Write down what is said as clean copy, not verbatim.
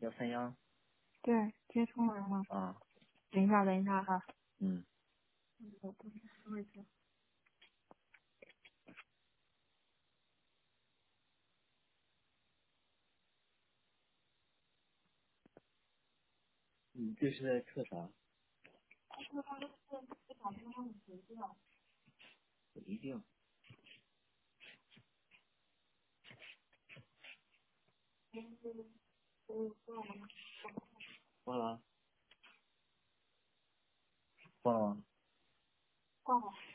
要三央对，接通完了。 啊， 等一下哈。 嗯， 我不是说一下。 你这是在测啥？不一定。挂了，挂了吗？ 挂了。